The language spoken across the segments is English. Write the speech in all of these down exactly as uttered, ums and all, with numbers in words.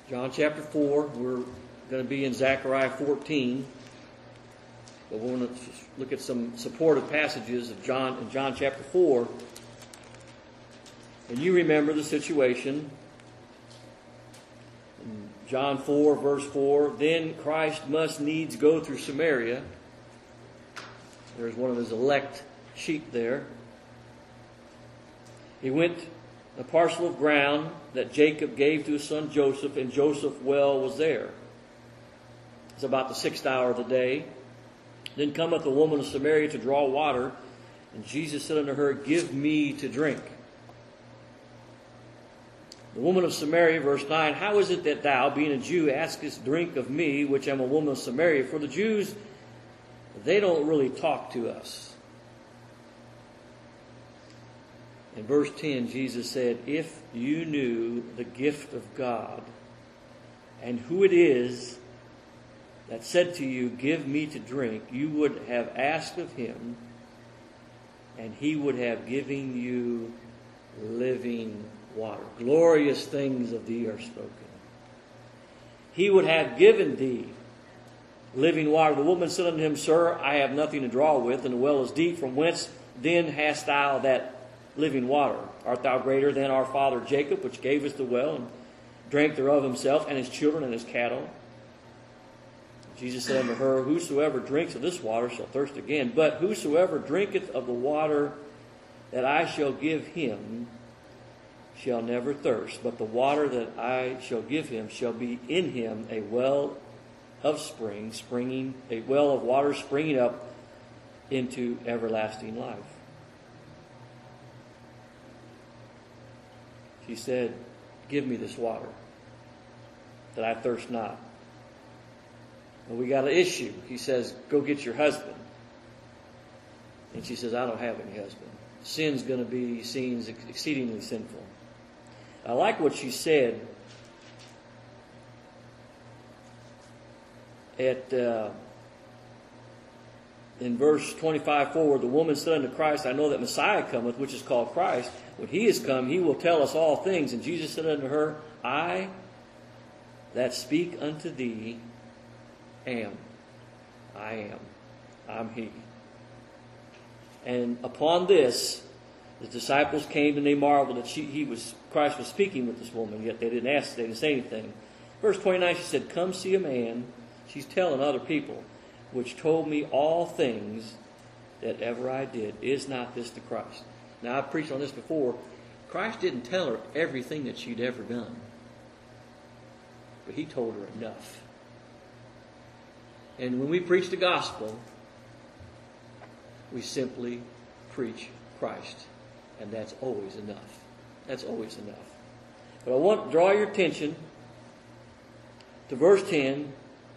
John chapter four. We're going to be in Zechariah fourteen. But we're going to look at some supportive passages of John in John chapter four. And you remember the situation. In John four, verse four, then Christ must needs go through Samaria. There's one of his elect sheep there. He went a parcel of ground that Jacob gave to his son Joseph, and Joseph's well was there. It's about the sixth hour of the day. Then cometh a woman of Samaria to draw water, and Jesus said unto her, give me to drink. The woman of Samaria, verse nine, how is it that thou, being a Jew, askest drink of me, which am a woman of Samaria? For the Jews, they don't really talk to us. In verse ten, Jesus said, if you knew the gift of God, and who it is that said to you, give me to drink, you would have asked of him, and he would have given you living water. Glorious things of thee are spoken. He would have given thee living water. The woman said unto him, sir, I have nothing to draw with, and the well is deep. From whence then hast thou that living water? Art thou greater than our father Jacob, which gave us the well, and drank thereof himself, and his children, and his cattle? Jesus said unto her, whosoever drinks of this water shall thirst again. But whosoever drinketh of the water that I shall give him shall never thirst. But the water that I shall give him shall be in him a well of spring, springing, a well of water springing up into everlasting life. She said, give me this water, that I thirst not. And we got an issue. He says, go get your husband. And she says, I don't have any husband. Sin's going to be seen as exceedingly sinful. I like what she said at uh, in verse twenty-five forward. The woman said unto Christ, I know that Messiah cometh, which is called Christ. When he is come, he will tell us all things. And Jesus said unto her, I that speak unto thee am. I am. I'm he. And upon this, the disciples came and they marveled that she, he was, Christ was speaking with this woman, yet they didn't ask, they didn't say anything. Verse twenty-nine, she said, come see a man. She's telling other people, which told me all things that ever I did. Is not this the Christ? Now, I've preached on this before. Christ didn't tell her everything that she'd ever done. But he told her enough. And when we preach the gospel, we simply preach Christ. And that's always enough. That's always enough. But I want to draw your attention to verse ten.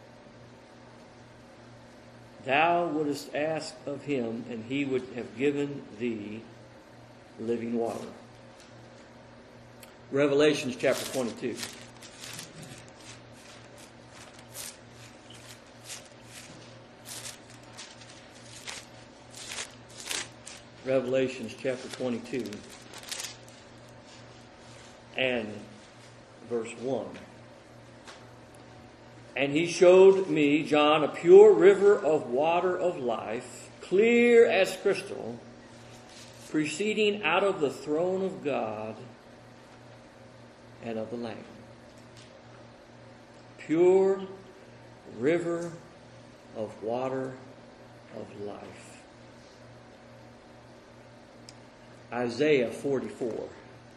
Thou wouldest ask of him, and he would have given thee living water. Revelations chapter twenty-two. Revelations chapter twenty-two and verse one. And he showed me, John, a pure river of water of life, clear as crystal, proceeding out of the throne of God and of the Lamb. Pure river of water of life. Isaiah forty-four.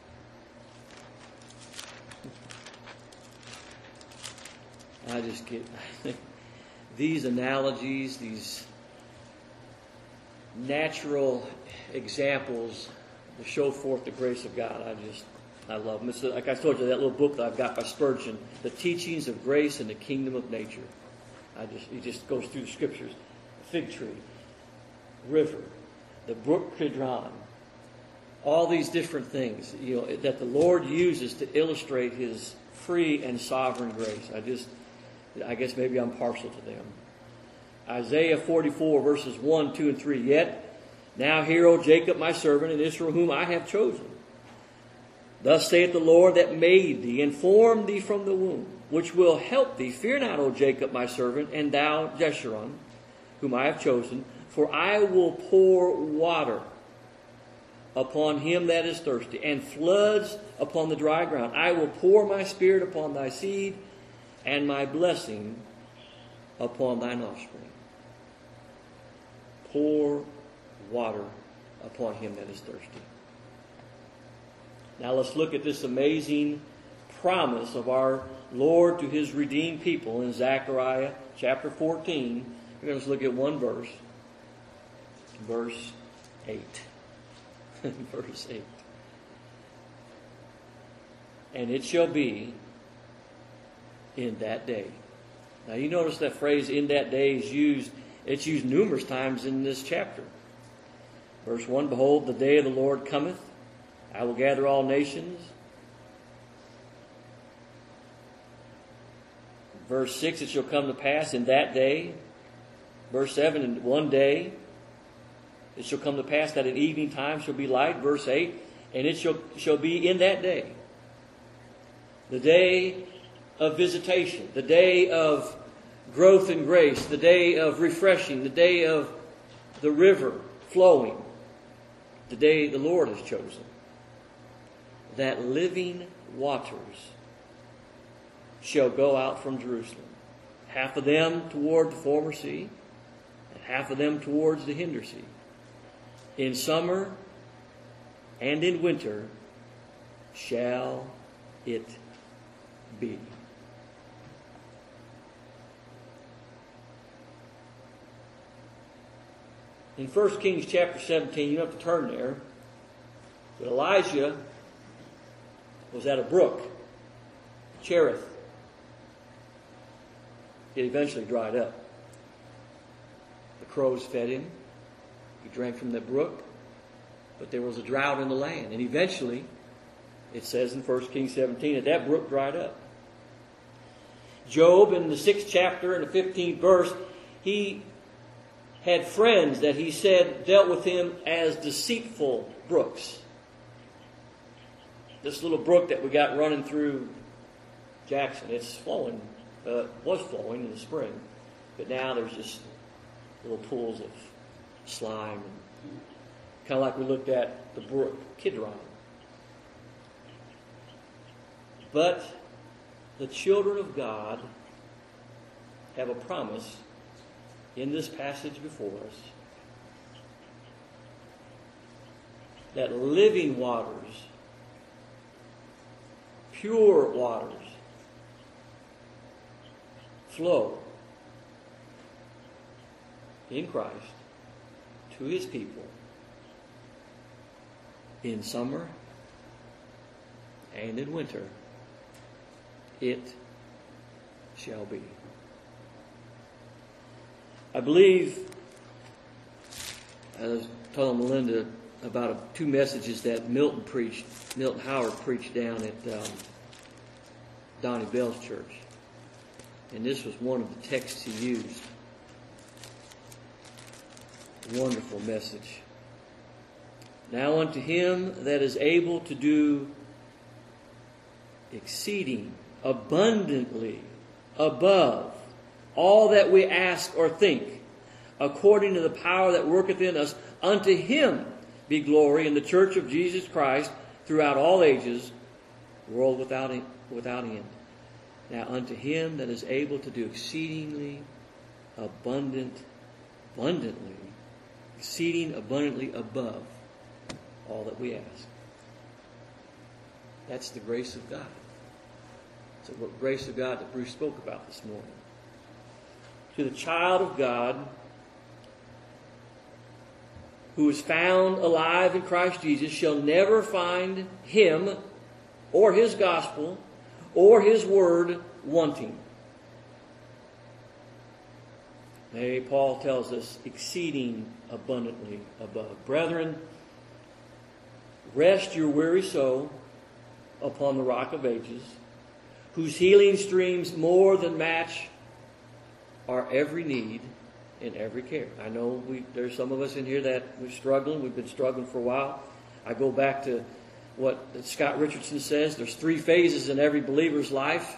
I just get these analogies, these natural examples to show forth the grace of God. I just, I love them. It's like I told you, that little book that I've got by Spurgeon, The Teachings of Grace in the Kingdom of Nature. I just, he just goes through the scriptures. The fig tree, river, the brook Kidron, all these different things, you know, that the Lord uses to illustrate his free and sovereign grace. I just, I guess maybe I'm partial to them. Isaiah forty-four, verses one, two, and three. Yet now hear, O Jacob, my servant, and Israel, whom I have chosen, Thus saith the Lord that made thee, and formed thee from the womb, which will help thee. Fear not, O Jacob, my servant, and thou, Jeshurun, whom I have chosen, for I will pour water upon him that is thirsty, and floods upon the dry ground. I will pour my spirit upon thy seed, and my blessing upon thine offspring. Pour water upon him that is thirsty. Now let's look at this amazing promise of our Lord to his redeemed people in Zechariah chapter fourteen. We're going to look at one verse. Verse eight. Verse eight. And it shall be in that day. Now you notice that phrase, in that day, is used, it's used numerous times in this chapter. Verse one, behold, the day of the Lord cometh. I will gather all nations. Verse six, it shall come to pass in that day. Verse seven, in one day it shall come to pass that at evening time shall be light. Verse eight, and it shall, shall be in that day. The day of visitation, the day of growth and grace, the day of refreshing, the day of the river flowing, the day the Lord has chosen. That living waters shall go out from Jerusalem. Half of them toward the former sea, and half of them towards the hinder sea. In summer and in winter shall it be. In First Kings chapter seventeen, you don't have to turn there, but Elijah was at a brook, Cherith. It eventually dried up. The crows fed him. He drank from the brook. But there was a drought in the land. And eventually, it says in First Kings seventeen, that that brook dried up. Job, in the sixth chapter and the fifteenth verse, he had friends that he said dealt with him as deceitful brooks. This little brook that we got running through Jackson, it's flowing, uh, was flowing in the spring, but now there's just little pools of slime, and kind of like we looked at the brook Kidron. But the children of God have a promise in this passage before us that living waters, pure waters, flow in Christ to his people in summer and in winter. It shall be. I believe, I was telling Melinda about a, two messages that Milton preached, Milton Howard preached down at um, Donnie Bell's church. And this was one of the texts he used. Wonderful message. Now unto him that is able to do exceeding abundantly above all that we ask or think, according to the power that worketh in us, unto him be glory in the church of Jesus Christ throughout all ages, world without without end. Now unto him that is able to do exceedingly abundant, abundantly, exceeding abundantly above all that we ask. That's the grace of God. It's the grace of God that Bruce spoke about this morning. To the child of God who is found alive in Christ Jesus shall never find him or his gospel or his word wanting. Nay, Paul tells us exceeding abundantly above. Brethren, rest your weary soul upon the rock of ages, whose healing streams more than match our every need and every care. I know we, there's some of us in here that we're struggling. We've been struggling for a while. I go back to what Scott Richardson says, there's three phases in every believer's life.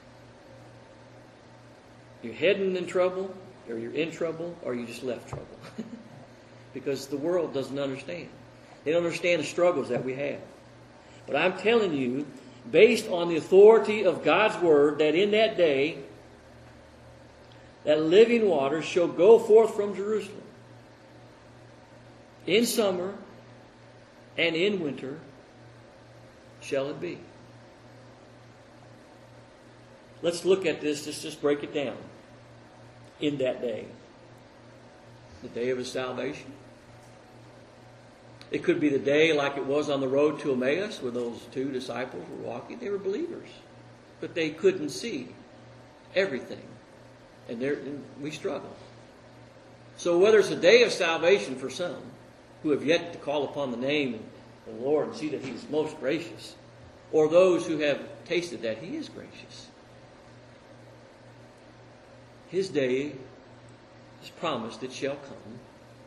You're heading in trouble, or you're in trouble, or you just left trouble. Because the world doesn't understand. They don't understand the struggles that we have. But I'm telling you, based on the authority of God's Word, that in that day, that living waters shall go forth from Jerusalem. In summer and in winter shall it be. Let's look at this, just, just break it down. In that day. The day of His salvation. It could be the day like it was on the road to Emmaus, where those two disciples were walking. They were believers, but they couldn't see everything. And, and we struggle. So whether it's a day of salvation for some, who have yet to call upon the name of the Lord and see that He is most gracious, or those who have tasted that He is gracious, His day is promised it shall come.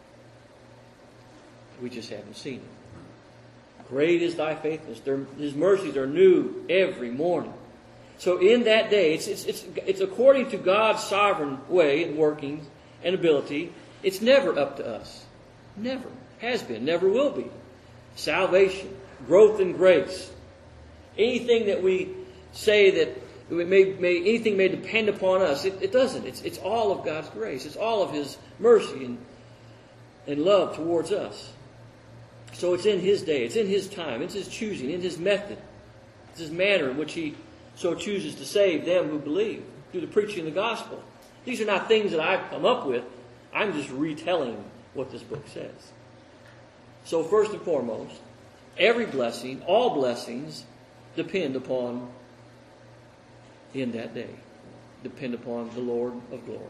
We just haven't seen it. Great is thy faithfulness. His mercies are new every morning. So in that day, it's, it's, it's, it's according to God's sovereign way and workings and ability. It's never up to us. Never. Has been. Never will be. Salvation. Growth in grace. Anything that we say that it may, may, anything may depend upon us, it, it doesn't. It's, it's all of God's grace. It's all of His mercy and, and love towards us. So it's in His day. It's in His time. It's His choosing. In His method. It's His manner in which He so chooses to save them who believe through the preaching of the gospel. These are not things that I've come up with. I'm just retelling what this book says. So first and foremost, every blessing, all blessings, depend upon, in that day, depend upon the Lord of glory.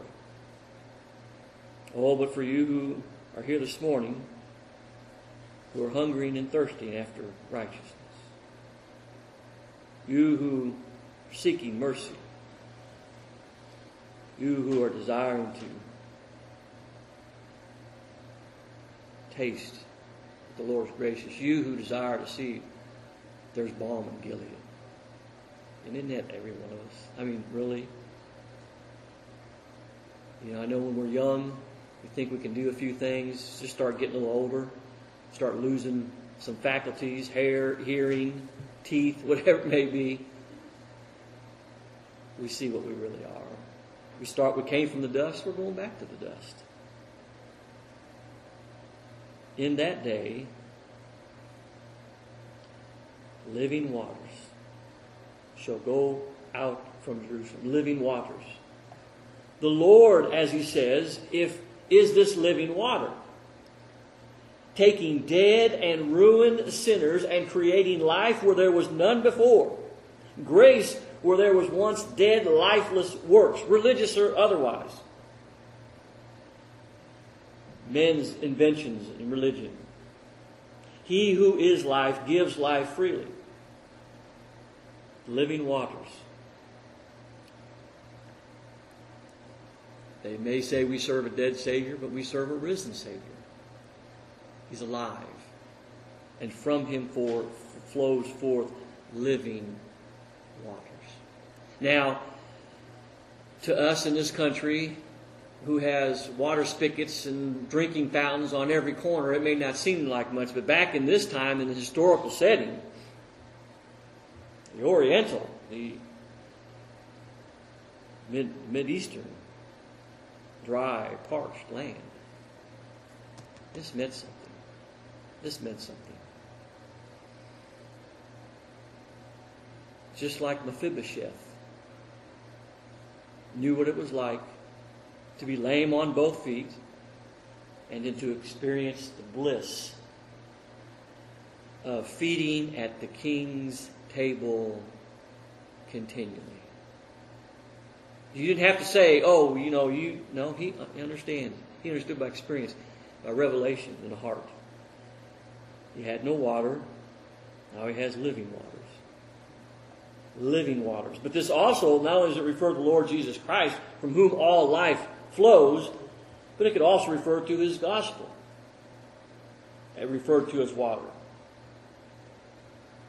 Oh, but for you who are here this morning, who are hungering and thirsting after righteousness, you who are seeking mercy, you who are desiring to taste that the Lord is gracious, you who desire to see there's balm in Gilead. And isn't that every one of us? I mean, really? You know, I know when we're young, we think we can do a few things, just start getting a little older, start losing some faculties, hair, hearing, teeth, whatever it may be. We see what we really are. We start, we came from the dust, we're going back to the dust. In that day, living waters shall go out from Jerusalem. Living waters. The Lord, as He says, if is this living water, taking dead and ruined sinners and creating life where there was none before. Grace where there was once dead, lifeless works, religious or otherwise. Men's inventions in religion. He who is life gives life freely. Living waters. They may say we serve a dead Savior, but we serve a risen Savior. He's alive. And from Him for, flows forth living waters. Now, to us in this country, who has water spigots and drinking fountains on every corner, it may not seem like much, but back in this time, in the historical setting, the Oriental, the mid, Mid-Eastern, dry, parched land, this meant something. This meant something. Just like Mephibosheth knew what it was like to be lame on both feet and then to experience the bliss of feeding at the king's table continually. You didn't have to say, oh, you know, you, no, he understands. He understood by experience, by revelation in the heart. He had no water. Now he has living waters. Living waters. But this also, not only does it refer to the Lord Jesus Christ, from whom all life flows, but it could also refer to His gospel. It referred to as water.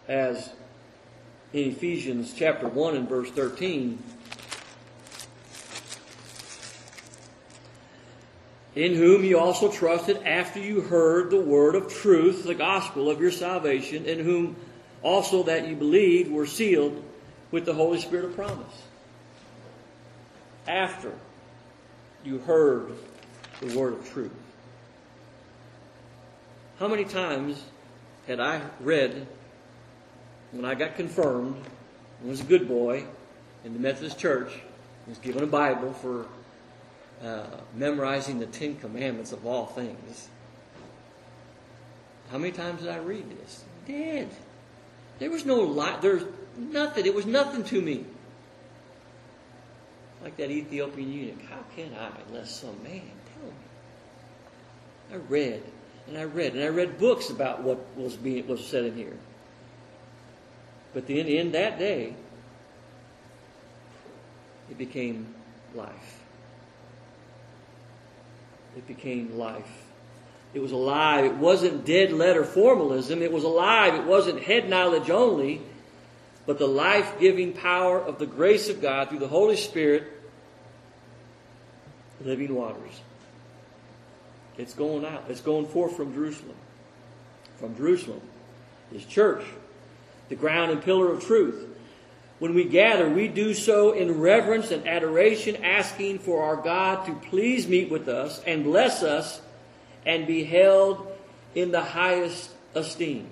as in Ephesians chapter one and verse thirteen, in whom you also trusted after you heard the word of truth, the gospel of your salvation, in whom also that you believed were sealed with the Holy Spirit of promise. After you heard the word of truth. How many times had I read, when I got confirmed, and was a good boy in the Methodist Church, was given a Bible for uh, memorizing the Ten Commandments of all things. How many times did I read this? Did. There was no lie. There's nothing. It was nothing to me. Like that Ethiopian eunuch. How can I, unless some man tell me? I read and I read and I read books about what was being was said in here. But then in that day, it became life. It became life. It was alive. It wasn't dead letter formalism. It was alive. It wasn't head knowledge only, but the life-giving power of the grace of God through the Holy Spirit, living waters. It's going out. It's going forth from Jerusalem. From Jerusalem, His church, the ground and pillar of truth. When we gather, we do so in reverence and adoration, asking for our God to please meet with us and bless us and be held in the highest esteem.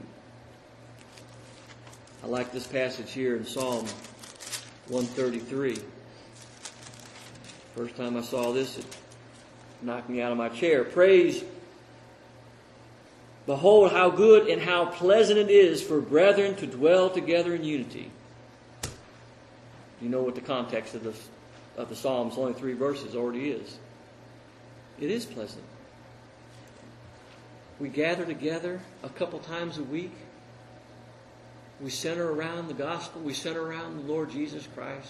I like this passage here in Psalm one thirty-three. First time I saw this, it knocked me out of my chair. Praise, behold how good and how pleasant it is for brethren to dwell together in unity. You know what the context of the, of the Psalms, only three verses, already is. It is pleasant. We gather together a couple times a week. We center around the gospel. We center around the Lord Jesus Christ.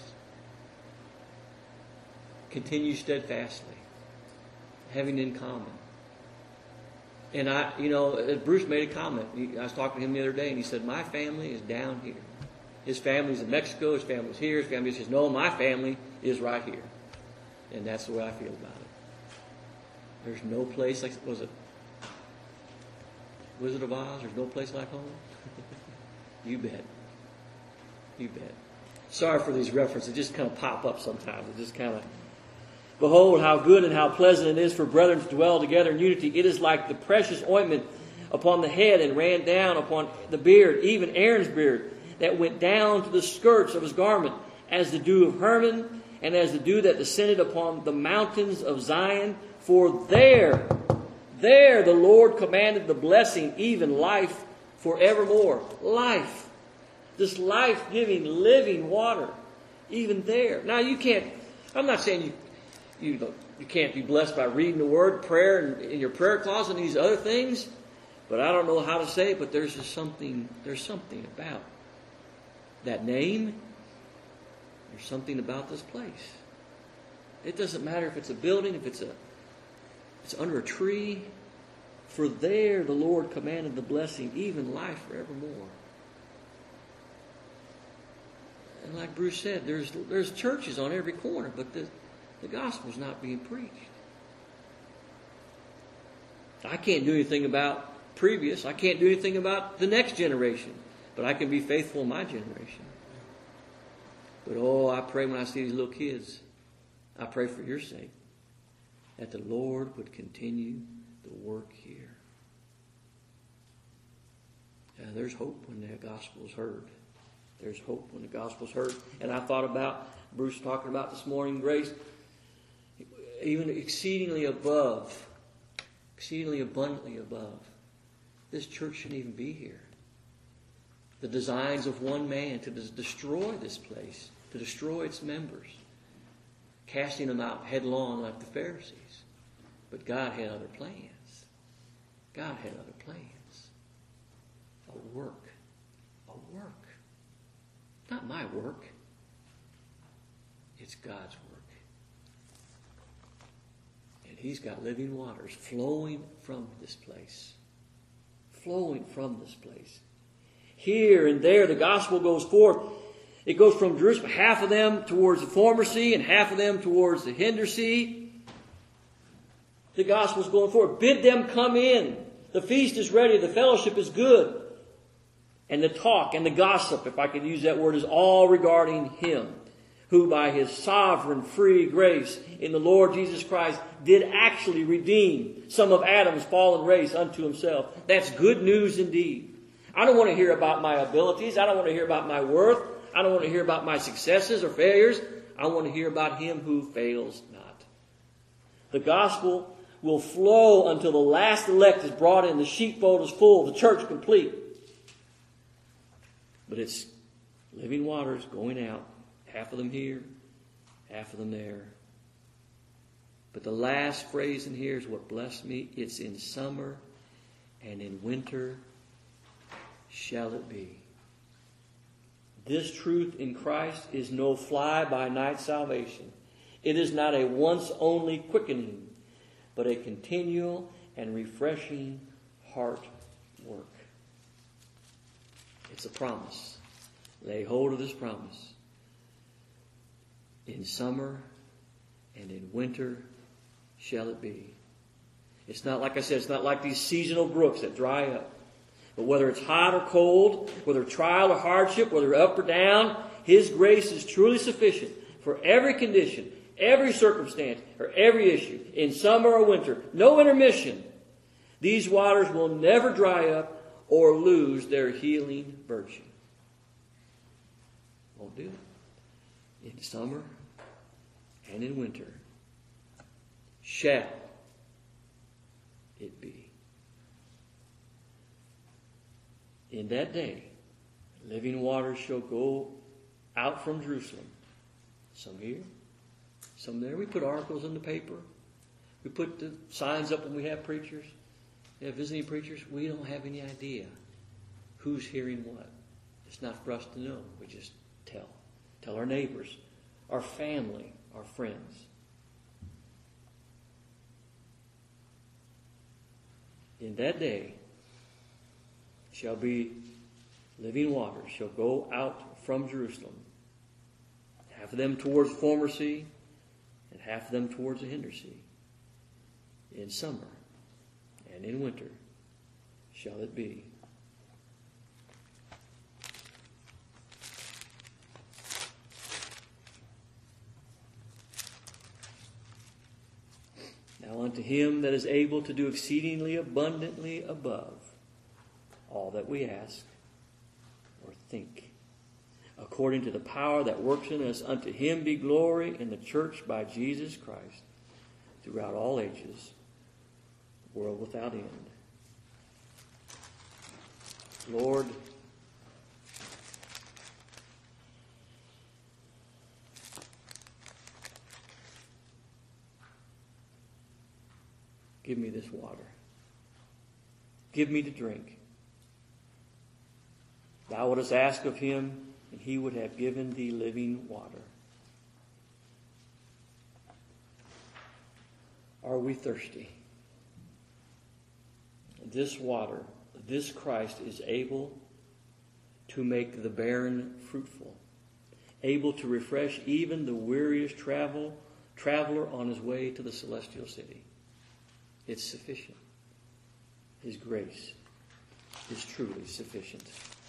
Continue steadfastly, having in common. And I, you know, Bruce made a comment. I was talking to him the other day, and he said, "My family is down here. His family's in Mexico. His family's here. His family says, no, my family is right here." And that's the way I feel about it. There's no place like, was it Wizard of Oz? There's no place like home? You bet. You bet. Sorry for these references. They just kind of pop up sometimes. It just kind of, behold how good and how pleasant it is for brethren to dwell together in unity. It is like the precious ointment upon the head and ran down upon the beard, even Aaron's beard, that went down to the skirts of his garment, as the dew of Hermon, and as the dew that descended upon the mountains of Zion. For there, there the Lord commanded the blessing, even life forevermore. Life. This life-giving, living water. Even there. Now you can't, I'm not saying you you, you can't be blessed by reading the Word, prayer, and in your prayer closet and these other things. But I don't know how to say it, but there's just something, there's something about that name. There's something about this place. It doesn't matter if it's a building, if it's a it's under a tree. For there the Lord commanded the blessing, even life forevermore. And like Bruce said, there's there's churches on every corner, but the, the gospel's not being preached. I can't do anything about previous. I can't do anything about the next generation. But I can be faithful in my generation. But oh, I pray when I see these little kids, I pray for your sake, that the Lord would continue the work here. Uh, there's hope when the gospel is heard. There's hope when the gospel is heard. And I thought about, Bruce talking about this morning, grace, even exceedingly above, exceedingly abundantly above. This church shouldn't even be here. The designs of one man to des- destroy this place, to destroy its members, casting them out headlong like the Pharisees. But God had other plans. God had other plans. A work. A work. Not my work. It's God's work. And He's got living waters flowing from this place. Flowing from this place. here and there. The gospel goes forth. It goes from Jerusalem, half of them towards the former sea and half of them towards the hinder sea. The gospel's going forward. Bid them come in. The feast is ready. The fellowship is good. And the talk and the gossip, if I could use that word, is all regarding Him, who by His sovereign free grace in the Lord Jesus Christ did actually redeem some of Adam's fallen race unto Himself. That's good news indeed. I don't want to hear about my abilities. I don't want to hear about my worth. I don't want to hear about my successes or failures. I want to hear about Him who fails not. The gospel will flow until the last elect is brought in, the sheepfold is full, the church complete. But it's living waters going out. Half of them here, half of them there. But the last phrase in here is what blessed me. It's in summer and in winter shall it be. This truth in Christ is no fly-by-night salvation. It is not a once-only quickening, but a continual and refreshing heart work. It's a promise. Lay hold of this promise. In summer and in winter shall it be. It's not, like I said, it's not like these seasonal brooks that dry up. But whether it's hot or cold, whether trial or hardship, whether up or down, His grace is truly sufficient for every condition, every circumstance, or every issue, in summer or winter. No intermission. These waters will never dry up or lose their healing virtue. Won't do it. In summer and in winter shall it be. In that day, living waters shall go out from Jerusalem. Some here, some there. We put articles in the paper. We put the signs up when we have preachers. We have visiting preachers. We don't have any idea who's hearing what. It's not for us to know. We just tell. Tell our neighbors, our family, our friends. In that day shall be living waters, shall go out from Jerusalem. Half of them towards the former sea, and half of them towards the hinder sea. In summer and in winter shall it be. Now unto Him that is able to do exceedingly abundantly above all that we ask or think, according to the power that works in us, unto Him be glory in the church by Jesus Christ throughout all ages, world without end. Lord, give me this water. Give me to drink. Thou wouldst ask of Him, and He would have given thee living water. Are we thirsty? This water, this Christ is able to make the barren fruitful, able to refresh even the weariest travel, traveler on his way to the celestial city. It's sufficient. His grace is truly sufficient.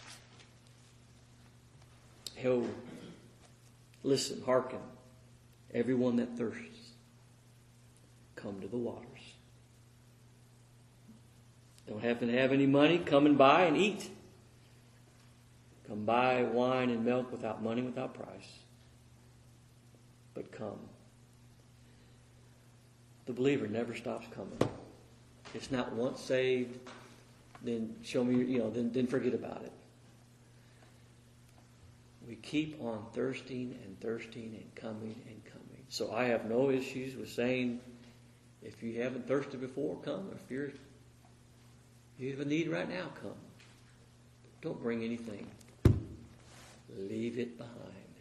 Oh, listen, hearken, everyone that thirsts, come to the waters. Don't happen to have any money? Come and buy and eat. Come buy wine and milk without money, without price. But come. The believer never stops coming. It's not once saved, then show me, you know, then, then forget about it. We keep on thirsting and thirsting and coming and coming. So I have no issues with saying, if you haven't thirsted before, come. If you're you have a need right now, come. Don't bring anything. Leave it behind.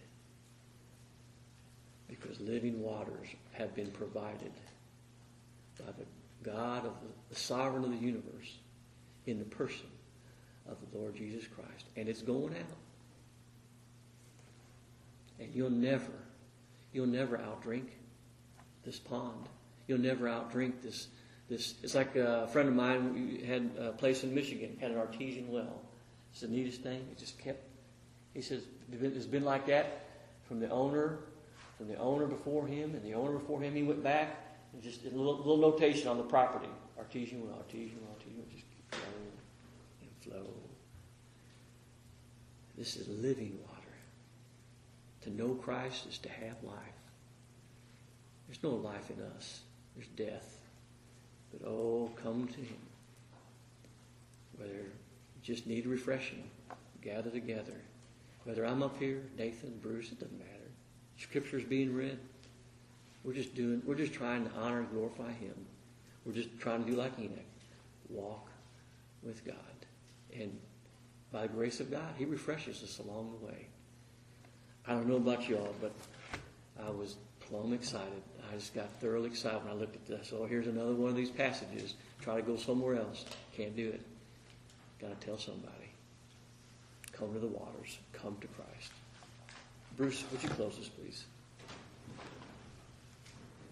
Because living waters have been provided by the God of the, the sovereign of the universe in the person of the Lord Jesus Christ. And it's going out. And you'll never, you'll never outdrink this pond. You'll never outdrink this. This it's like a friend of mine had a place in Michigan, had an artesian well. It's the neatest thing. It just kept. He says it's been like that from the owner, from the owner before him, and the owner before him. He went back and just a little, little notation on the property: artesian well, artesian well, artesian well, just flow and flow. This is living water. To know Christ is to have life. There's no life in us. There's death. But oh, come to Him. Whether you just need refreshing, gather together. Whether I'm up here, Nathan, Bruce, it doesn't matter. Scripture's being read. We're just doing. We're just trying to honor and glorify Him. We're just trying to do like Enoch, walk with God, and by the grace of God, He refreshes us along the way. I don't know about y'all, but I was plumb excited. I just got thoroughly excited when I looked at this. Oh, here's another one of these passages. Try to go somewhere else. Can't do it. Got to tell somebody. Come to the waters. Come to Christ. Bruce, would you close this, please?